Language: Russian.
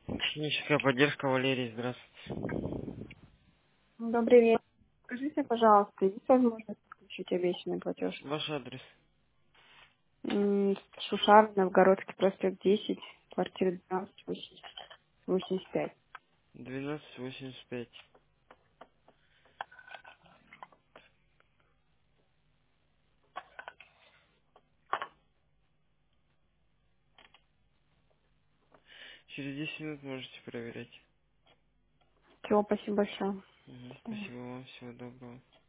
Техническая поддержка, Валерий, здравствуйте. Добрый вечер. Скажите, пожалуйста, есть возможность включить обещанный платеж? Ваш адрес? Шушар, Новгородский проспект 10, квартира 1285. 1285. Через 10 минут можете проверять. Все, спасибо большое. Спасибо вам, всего доброго.